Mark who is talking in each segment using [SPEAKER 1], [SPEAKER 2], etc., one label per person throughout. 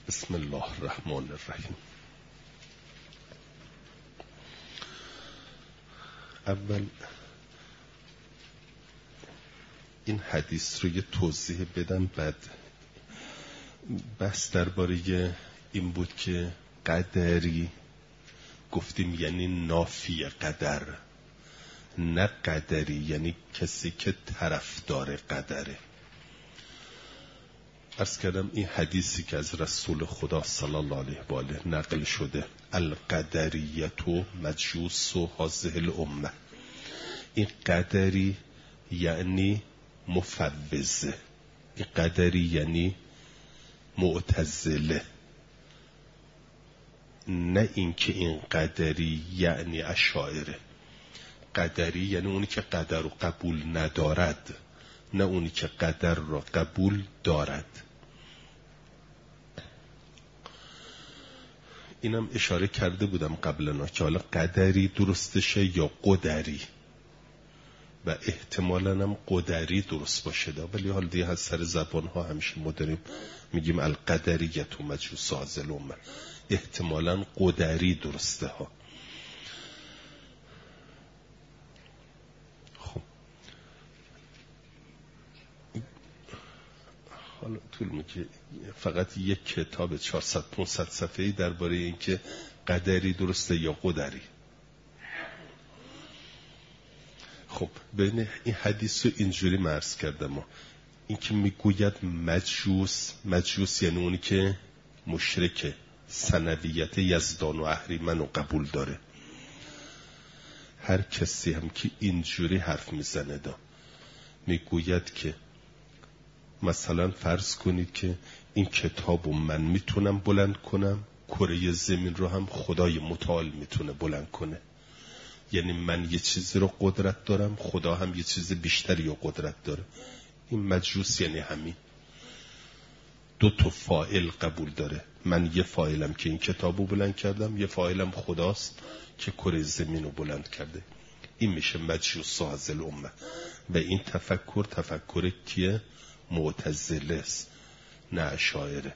[SPEAKER 1] بسم الله الرحمن الرحیم. اول این حدیث رو یه توضیح بدم، بعد بحث درباره این بود که قدری گفتیم یعنی نافی قدر، نه قدری یعنی کسی که طرفدار قدره. عرض کردم این حدیثی که از رسول خدا صلی الله علیه و آله نقل شده، القدریت و مجوس و هذه الامه، این قدری یعنی مفوضه، این قدری یعنی معتزله، نه اینکه این قدری یعنی اشاعره. قدری یعنی اونی که قدر رو قبول ندارد، نه اونی که قدر را قبول دارد. اینم اشاره کرده بودم قبلا که حالا قدری درستشه یا قدری، و احتمالاً هم قدری درست باشه دا، ولی حال دیگه از سر زبان ها همیشه ما داریم میگیم القدریت و مجوس هذه الامه، احتمالاً قدری درسته ها. حالا طول میگه فقط یک کتاب 400-500 صفحه‌ای درباره این که قدری درسته یا قدری. خب ببین این حدیث رو اینجوری عرض کردم، این که میگوید مجوس یعنی اونی که مشرک ثنویت یزدان و اهریمن رو قبول داره. هر کسی هم که اینجوری حرف میزنه میگوید که مثلا فرض کنید که این کتاب رو من میتونم بلند کنم، کره زمین رو هم خدای متعال میتونه بلند کنه، یعنی من یه چیزی رو قدرت دارم، خدا هم یه چیز بیشتری رو قدرت داره. این مجوس یعنی همین، دو تا فاعل قبول داره. من یه فاعلم که این کتاب رو بلند کردم، یه فاعلم خداست که کره زمین رو بلند کرده. این میشه مجوس هذه الامه. و این تفکر کیه؟ معتزله است، نه اشاعره.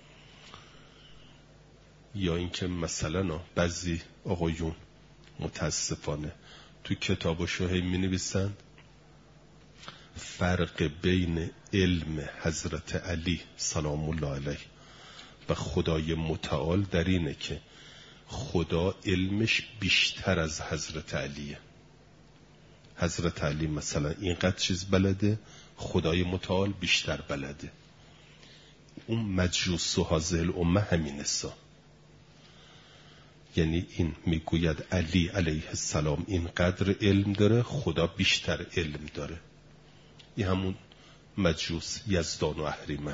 [SPEAKER 1] یا اینکه مثلا بعضی آقایون متاسفانه تو کتابشو هی می‌نویسن فرق بین علم حضرت علی سلام الله علیه و خدای متعال در اینه که خدا علمش بیشتر از حضرت علیه. حضرت علی مثلا اینقدر چیز بلده، خدای متعال بیشتر بلده. اون مجوس و هذه الامه همین است. یعنی این میگوید علی علیه السلام اینقدر علم داره، خدا بیشتر علم داره. این همون مجوس یزدان و اهریمن.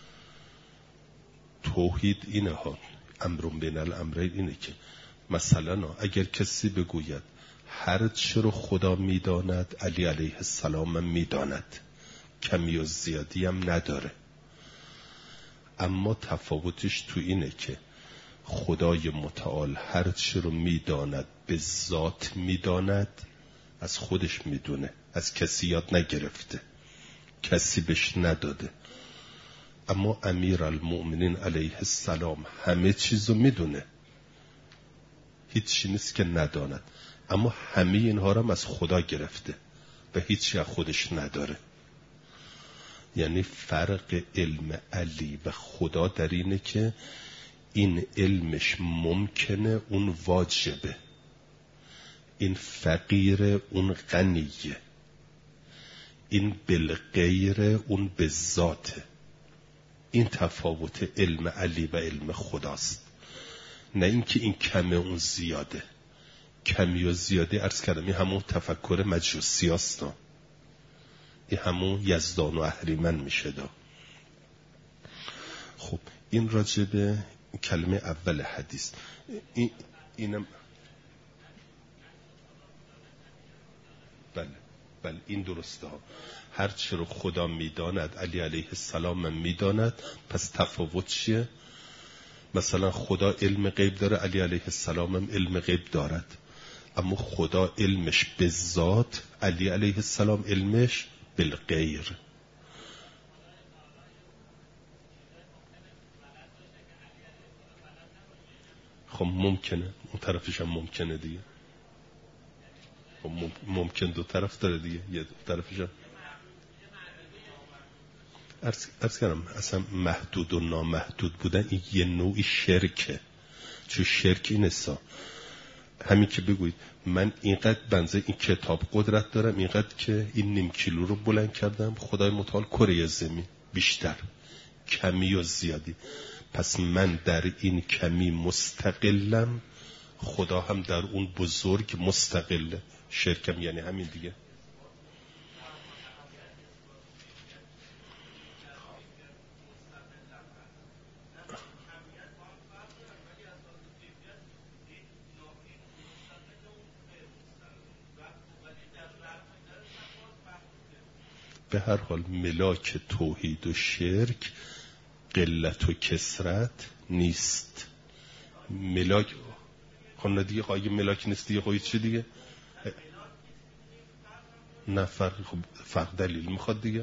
[SPEAKER 1] توحید اینه ها، امرون بین الامرین اینه که مثلا اگر کسی بگوید هر چه رو خدا میداند علی علیه السلام میداند، کمی و زیادی هم نداره، اما تفاوتش تو اینه که خدای متعال هر چه رو میداند به ذات میداند، از خودش میدونه، از کسی یاد نگرفته، کسی بهش نداده. اما امیر المؤمنین علیه السلام همه چیزو میدونه، هیچی نیست که نداند، اما همه اینها رو از خدا گرفته و هیچی از خودش نداره. یعنی فرق علم علی و خدا در اینه که این علمش ممکنه، اون واجبه، این فقیر، اون غنیه، این بالغیر، اون به ذاته. این تفاوت علم علی و علم خداست، نه اینکه این کمه اون زیاده. کمی و زیاده عرض کردم این همون تفکر مجوسی هست، این همون یزدان و اهریمن میشه دا. خب این راجب کلمه اول حدیث. اینم بله این درسته ها. هر چه رو خدا میداند علی علیه السلام میداند. پس تفاوت چیه؟ مثلا خدا علم غیب داره، علی علیه السلام هم علم غیب دارد، اما خدا علمش به ذات، علی علیه السلام علمش بالغیر. خب ممکنه اون طرفش هم ممکنه دیگه. خب ممکن دو طرف داره دیگه، یه طرفش هم عرض کردم اصلا محدود و نامحدود بودن این یه نوعی شرکه. چون شرک این است همین که بگوید من اینقدر بنزه این کتاب قدرت دارم، اینقدر که این نیم کیلو رو بلند کردم، خدای متعال کره زمین بیشتر کمی و زیادی، پس من در این کمی مستقلم، خدا هم در اون بزرگ مستقله. شرکم یعنی همین دیگه. به هر حال ملاک توحید و شرک قلت و کثرت نیست. ملاک خانه دیگه خواهی ملاک نیست دیگه خواهی چی دیگه؟ نه فرق. خب فرق دلیل میخواد دیگه.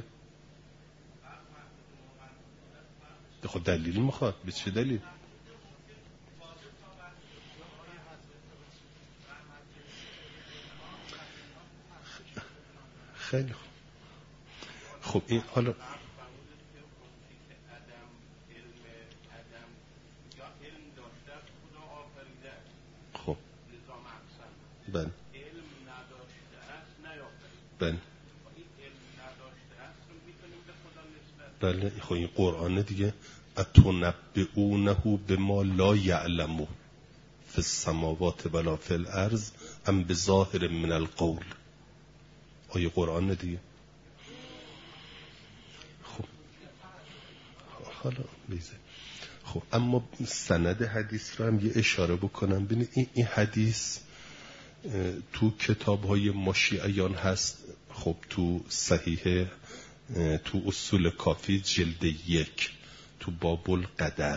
[SPEAKER 1] خب دلیل میخواد. به چه دلیل؟ خیلی خوب. خب این حالا خب بله بله بله. خب این قرآن دیگه اتنبئونه بما لا یعلمو فی السماوات ولا فی الارض ام بظاهر من القول. آیه قرآن دیگه. خب حالا میزه. خب اما سند حدیث رو هم یه اشاره بکنم. ببینید این حدیث تو کتاب‌های مشیعیان هست. خب تو صحیح، تو اصول کافی جلد 1، تو باب القدر،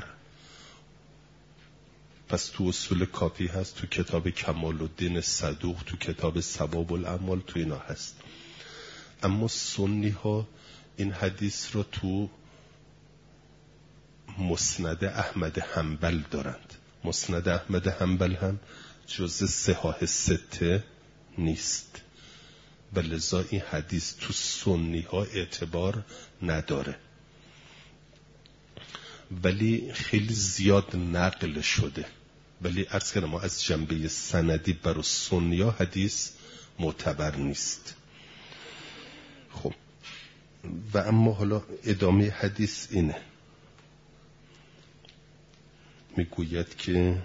[SPEAKER 1] پس تو اصول کافی هست، تو کتاب کمال الدین صدوق، تو کتاب ثواب الاعمال، تو اینا هست. اما سنی ها این حدیث رو تو مسند احمد حنبل دارند. مسند احمد حنبل هم جز صحاح سته نیست، بلذا این حدیث تو سنی ها اعتبار نداره، ولی خیلی زیاد نقل شده. ولی عرض کردم ما از جنبه سندی برای سنی ها حدیث معتبر نیست. خب و اما حالا ادامه حدیث اینه، میگوید که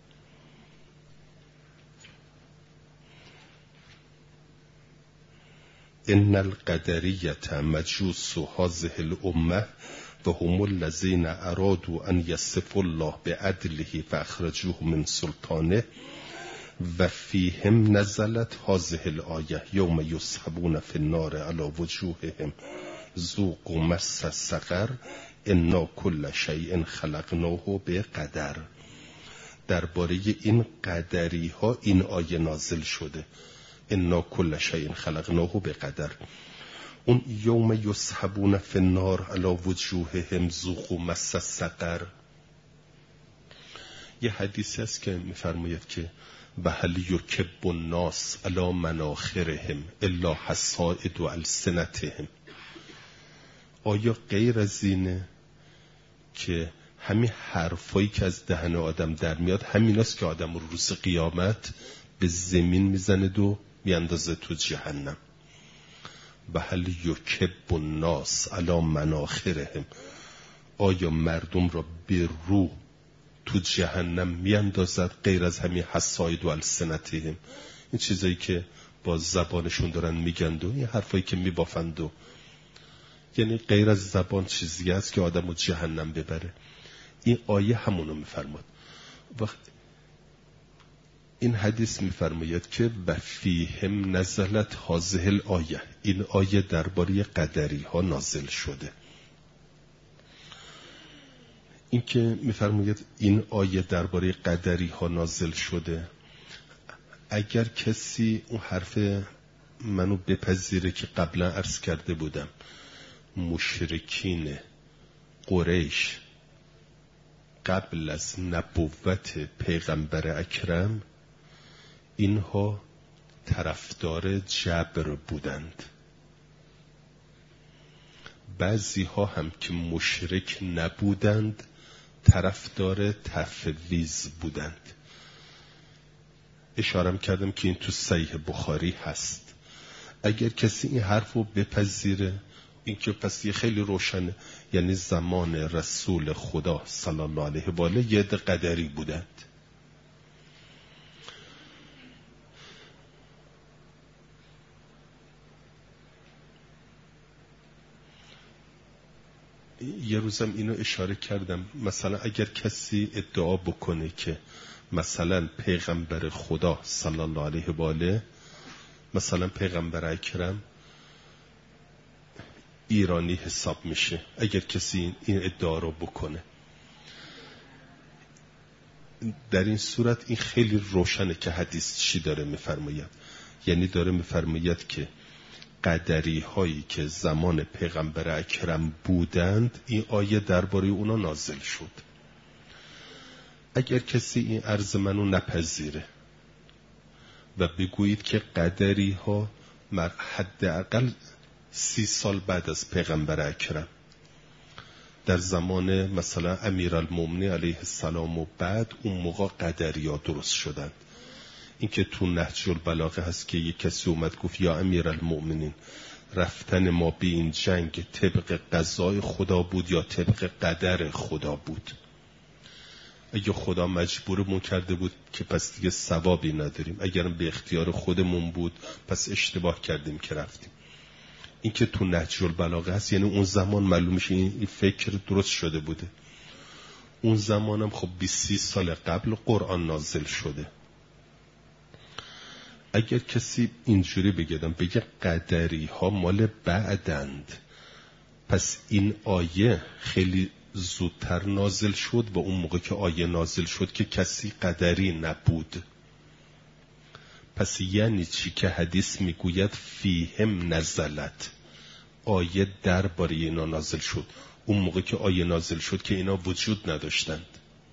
[SPEAKER 1] ان القدریة مجوس هذه الامه و هم الذين ارادوا ان يصفوا الله بعدله فاخرجوه من سلطانه و فیهم نزلت هذه الآیه یوم یسحبون فی النار علی وجوههم ذوقوا مس سقر انا کل شیء خلقناه بقدر. درباره این قدری ها این آیه نازل شده، انا کل شیء خلقناه بقدر. اون یوم یسحبون فی النار علی وجوههم ذوقوا مس سقر، یه حدیثی است که میفرماید که و هل یکب الناس علی مناخرهم الا حصائد السنتهم. آیا غیر از اینه که همین حرفایی که از دهن آدم در میاد همیناست که آدم رو روز قیامت به زمین میزند و میاندازه تو جهنم؟ و هل یکب الناس علی مناخرهم، آیا مردم را به رو تو جهنم میاندازد غیر از همین حصائد و السنتهم، این چیزایی که با زبانشون دارن میگند و این حرفایی که میبافند و یعنی غیر از زبان چیزی هست که آدم رو جهنم ببره. این آیه همونو میفرماد. وقت این حدیث میفرماید که و فیهم نزلت هذه الآیه، این آیه درباره قدری ها نازل شده. این که میفرماید این آیه درباره قدری ها نازل شده، اگر کسی اون حرف منو بپذیره که قبلا عرض کرده بودم، مشرکین قریش قبل از نبوت پیغمبر اکرم اینها طرفدار جبر بودند. بعضی ها هم که مشرک نبودند طرفدار تفویض بودند. اشاره کردم که این تو صحیح بخاری هست. اگر کسی این حرف رو بپذیره، این که پس یه خیلی روشنه، یعنی زمان رسول خدا صلی الله علیه و آله یه قدری بودند. یه روزم اینو اشاره کردم، مثلا اگر کسی ادعا بکنه که مثلا پیغمبر خدا صلی الله علیه و آله، مثلا پیغمبر اکرم ایرانی حساب میشه، اگر کسی این ادعا رو بکنه، در این صورت این خیلی روشنه که حدیث چی داره میفرماید. یعنی داره میفرماید که قدری هایی که زمان پیغمبر اکرم بودند این آیه درباره اونا نازل شد. اگر کسی این عرض منو نپذیره و بگویید که قدری ها حداقل 30 سال بعد از پیغمبر اکرم در زمان مثلا امیرالمومنین علیه السلام و بعد اون موقع قدری ها درست شدند. این که تو نهج البلاغه هست که یک کسی اومد گفت یا امیرالمومنین رفتن ما به این جنگ طبق قضای خدا بود یا طبق قدر خدا بود؟ اگه خدا مجبورمون کرده بود که پس دیگه ثوابی نداریم، اگرم به اختیار خودمون بود پس اشتباه کردیم که رفتیم. این که تو نهج البلاغه هست یعنی اون زمان معلوم میشه این فکر درست شده بوده. اون زمانم خب 20 سال قبل قرآن نازل شده. اگر کسی اینجوری بگه قدری ها مال بعدند، پس این آیه خیلی زودتر نازل شد و اون موقع که آیه نازل شد که کسی قدری نبود. پس یعنی چی که حدیث میگوید فیهم نزلت، آیه درباره اینا نازل شد. اون موقع که آیه نازل شد که اینا وجود نداشتند.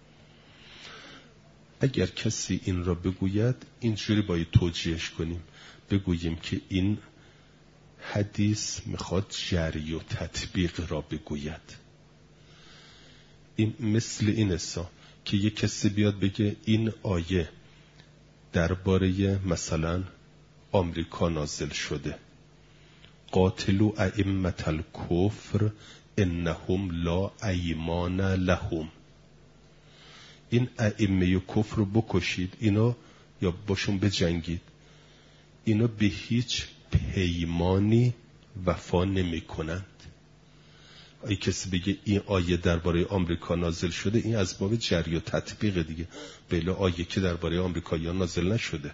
[SPEAKER 1] اگر کسی این را بگوید اینجوری باید توجیهش کنیم، بگوییم که این حدیث میخواد جری و تطبیق را بگوید. این مثل این است که یک کسی بیاد بگه این آیه درباره مثلا آمریکا نازل شده، قاتلوا ائمة الکفر انهم لا ایمان لهم، این ائمه کفر رو بکشید، اینا یا باشون بجنگید، اینا به هیچ پیمانی وفا نمی کنند. ای کسی بگه این آیه درباره آمریکا نازل شده، این از باب جری و تطبیق دیگه، بله آیه که درباره آمریکاییان نازل نشده.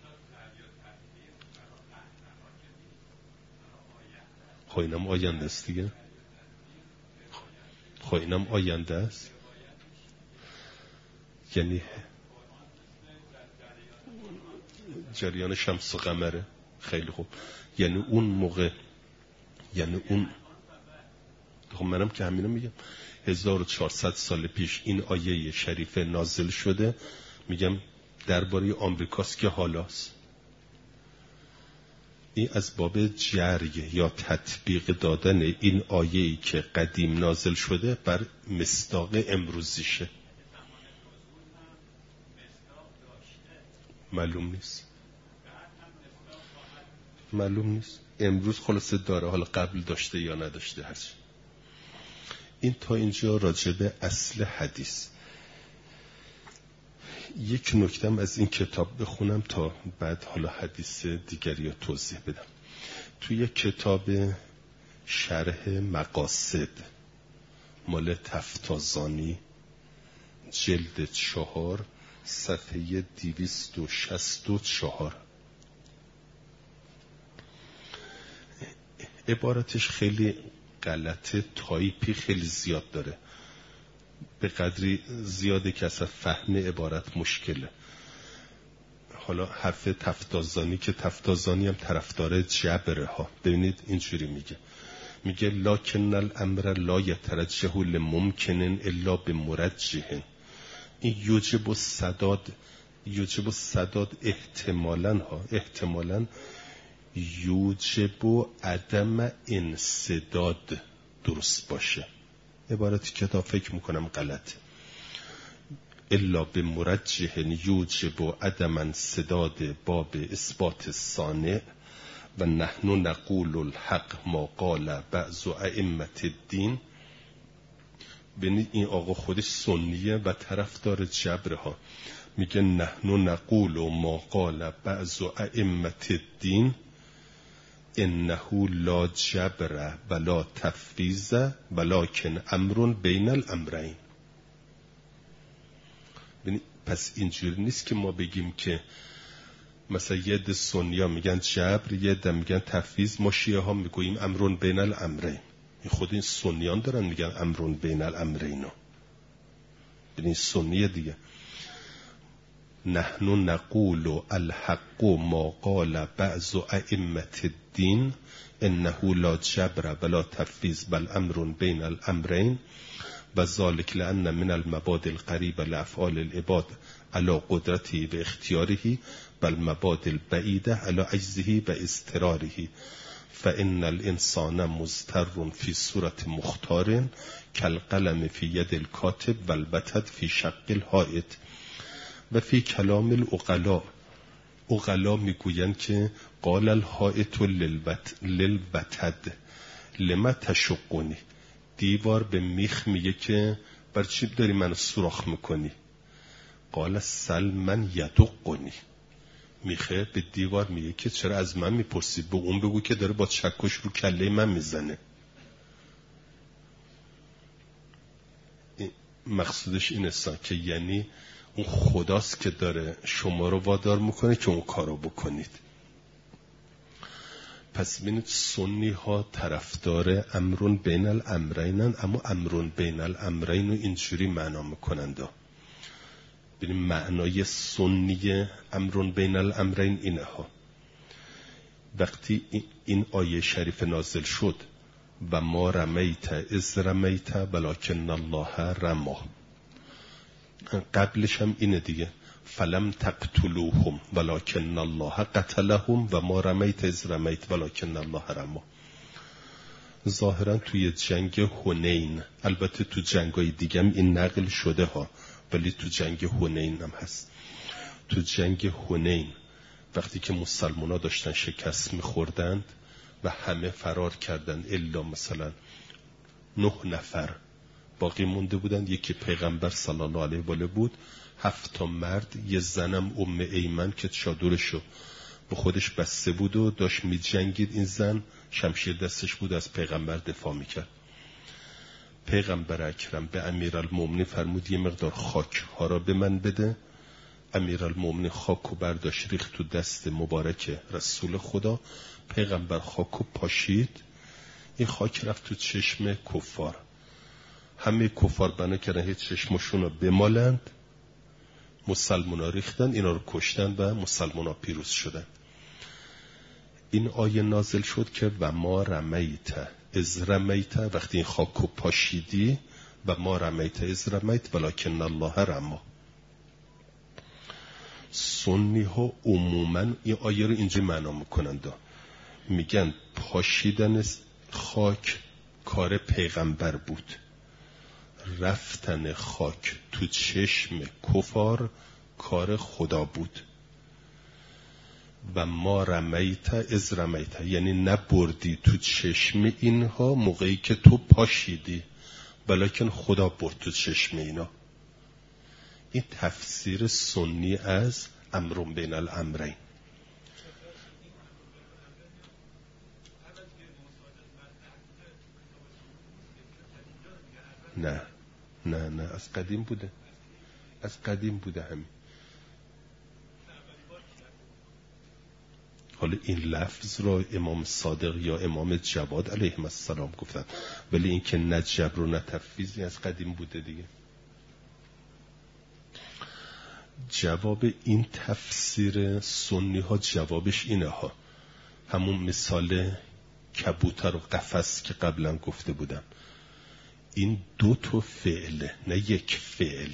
[SPEAKER 1] خب اینم آینده است دیگه، خب اینم آینده است. یعنی جریان شمس و قمره. خیلی خوب، یعنی اون موقع، یعنی اون، خب منم که همینو میگم 1400 سال پیش این آیه شریفه نازل شده، میگم درباره آمریکاست که حالاست. این از باب جری یا تطبیق دادن این آیه‌ای که قدیم نازل شده بر مصداق امروزیشه. معلوم نیست امروز خلاصه داره، حالا قبل داشته یا نداشته هست. این تا اینجا راجب اصل حدیث. یک نکتم از این کتاب بخونم تا بعد حالا حدیث دیگری رو توضیح بدم. توی کتاب شرح مقاصد مال تفتازانی جلد 4 صفحه 264 عبارتش خیلی غلطه، تایپی خیلی زیاد داره، به قدری زیاده که اصلا فهم عبارت مشکله. حالا حرف تفتازانی که تفتازانی هم طرفدار جبره ها، ببینید اینجوری میگه لکن الامر لا یترجح لممکن الا بمرجح. این یوجب السداد احتمالاً یوجب عدم انسداد درست باشه. عبارتی که تا فکر میکنم غلطه. الا بمرجح یوجب عدم انسداد باب اثبات الصانع و نحن نقول الحق ما قال بعض ائمه الدین. ببینید این آقا خودش سنیه و طرفدار جبر ها. میگه نحن نقول ما قال بعض ائمه الدین انه لا جبر ولا تفویض ولکن امر بین الامرین. پس اینجوری نیست که ما بگیم که مثلا یه ده سنیا میگن جبر، یه ده میگن تفویض، ما شیعه ها میگوییم امر بین الامرین. خود این سنیان دارن میگن امر بین الامرین. ببین سنیه دیگه. نحن نقول الحق ما قال بعض ائمه الدین انه لا جبر ولا تفویض بل امر بین الامرین و ذلك لان من المبادئ القریبه لافعال العباد على قدرته و اختیاره بل مبادئ البعیده على عجزه و اضطراره فان الانسان مضطر فی صورت مختار کالقلم فی ید الکاتب و البتد فی شق الحائط. و فی کلام العقلا میگویند که قال الحائط للبتد لما تشقنی. دیوار به میخ میگه که بر چی داری منو سوراخ میکنی؟ قال سل من یدقنی. میخه به دیوار میگه که چرا از من میپرسی؟ به اون بگو که داره با چکش رو کله من میزنه. مقصودش این است که یعنی اون خداست که داره شما رو وادار میکنه که اون کارو بکنید. پس ببینید سنی ها طرفدار امرون بین الامرینن، اما امرون بین الامرین رو اینجوری معنا میکنند. ببینید معنای سنی امرون بین الامرین اینه ها. وقتی این آیه شریف نازل شد و ما رمیت اذ رمیت ولکن الله رمی، قبلش هم اینه دیگه، فلم تقتلوهم ولکن الله قتلهم و ما رمیت اذ رمیت ولکن الله رمی. ظاهرا توی جنگ حنین، البته تو جنگای دیگه هم این نقل شده ها، ولی تو جنگ حنین هم هست. تو جنگ حنین وقتی که مسلمان‌ها داشتن شکست می‌خوردند و همه فرار کردند الا مثلا 9 نفر باقی مونده بودند. یکی پیغمبر صلی الله علیه و آله بود، 7 مرد، یه زنم ام ایمن که چادرشو به خودش بسته بود و داشت می جنگید. این زن شمشیر دستش بود، از پیغمبر دفاع میکرد. پیغمبر اکرم به امیرالمومنین فرمود یه مقدار خاک ها را به من بده. امیرالمومنین خاکو برداشت ریخت تو دست مبارک رسول خدا. پیغمبر خاکو پاشید، این خاک رفت تو چشم کفار. همه کفار بنا کردن هیچ چشمشون رو بمالند، مسلمان ها ریختن، اینا رو کشتن و مسلمان ها پیروز شدن. این آیه نازل شد که و ما رمیت اذ رمیت، وقتی این خاکو پاشیدی، و ما رمیت اذ رمیت ولکن الله رمی. سنی ها عموما این آیه رو اینجا معنا میکنند، میگن پاشیدن خاک کار پیغمبر بود، رفتن خاک تو چشم کفار کار خدا بود. و ما رمیت اذ رمیت یعنی نبردی تو چشم اینها موقعی که تو پاشیدی، بلکن خدا برد تو چشم اینا. این تفسیر سنی از امر بین الامرین. نه از قدیم بوده، از قدیم بوده همین. حالا این لفظ را امام صادق یا امام جواد علیهم السلام گفتن، ولی این که نه جبر و نه تفویضی از قدیم بوده دیگه. جواب این تفسیر سنی ها جوابش اینه ها، همون مثال کبوتر و قفس که قبلا گفته بودم. این 2 تا فعله، نه یک فعل.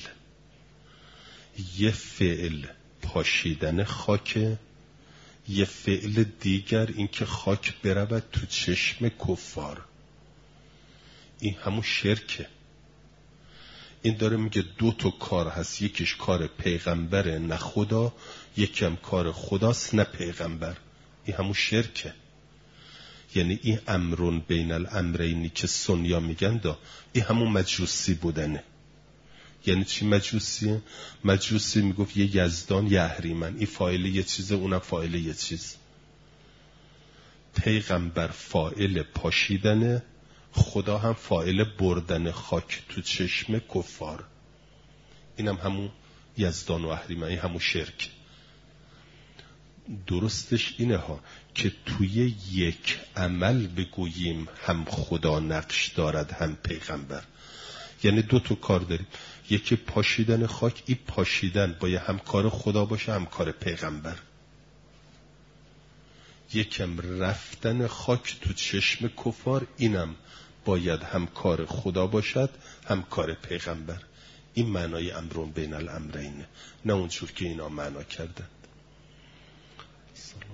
[SPEAKER 1] یه فعل پاشیدن خاکه، یه فعل دیگر این که خاک برود تو چشم کفار. این همون شرکه. این داره میگه 2 تا کار هست، یکیش کار پیغمبره نه خدا، یکم کار خداست نه پیغمبر. این همون شرکه. یعنی این امرون بین الامرینی که سنیا میگن این همون مجوسی بودنه. یعنی چی مجوسیه؟ مجوسی میگفت یه یزدان یه اهریمن، این فاعل یه چیزه اونم فاعل یه چیز. پیغمبر فاعل پاشیدنه، خدا هم فاعل بردن خاک تو چشم کفار. اینم همون یزدان و اهریمن، این همون شرک. درستش اینه ها که توی یک عمل بگوییم هم خدا نقش دارد هم پیغمبر. یعنی 2 تا کار داریم، یکی پاشیدن خاک، این پاشیدن باید هم کار خدا باشه هم کار پیغمبر. یکم رفتن خاک تو چشم کفار، اینم باید هم کار خدا باشد هم کار پیغمبر. این معنای امرون بین الامرینه، نه اونجور که اینا معنا کردند.